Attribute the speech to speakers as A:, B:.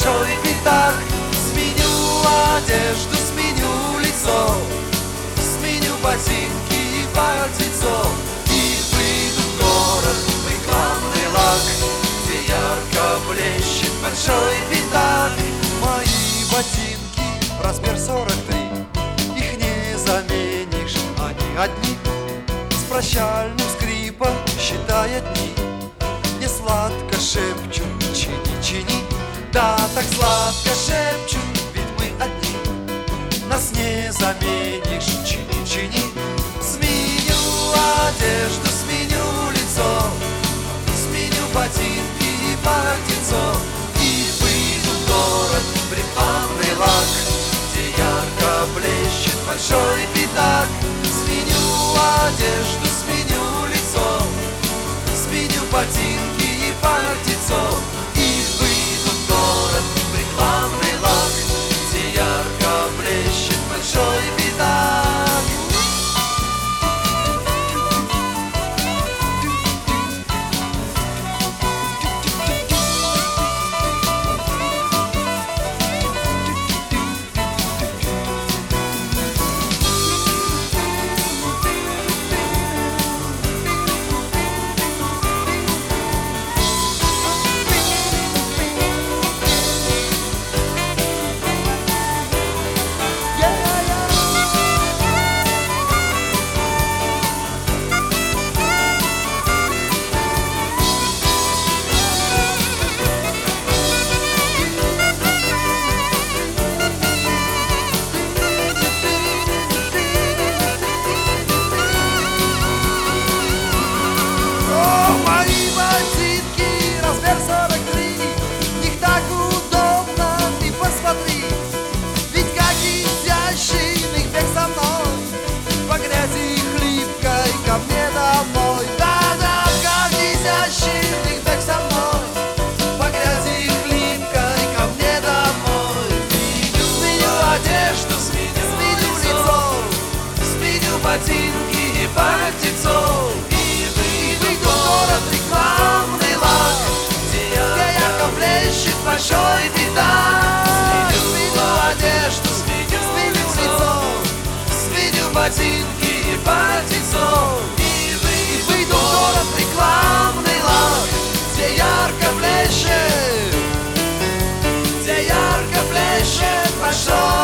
A: большой пятак. Сменю одежду, сменю лицо, сменю ботинки и пальтецо, и выйду в город в рекламный лак, где ярко блещет большой пятак. Мои ботинки размер 43, их не заменишь, они одни. С прощальным скрипом считая дни, мне сладко шепчут: чини, чини. Да, так сладко шепчут, ведь мы одни, нас не заменишь, чини, чини. Сменю одежду, сменю лицо, сменю ботинки и пальтецо, и выйду в город в рекламный лак, где ярко блещет большой пятак. Сменю одежду, сменю лицо, сменю ботинки и пальтецо, и выйду в город в рекламный лак, где ярко блещет большой пятак. Ботинки и пальтецо, и выйду в город в рекламный лак, где ярко блещет большой пятак. Сменю одежду, сменю лицо, сменю ботинки и пальтецо, и выйду в город в рекламный лак, где ярко блещет большой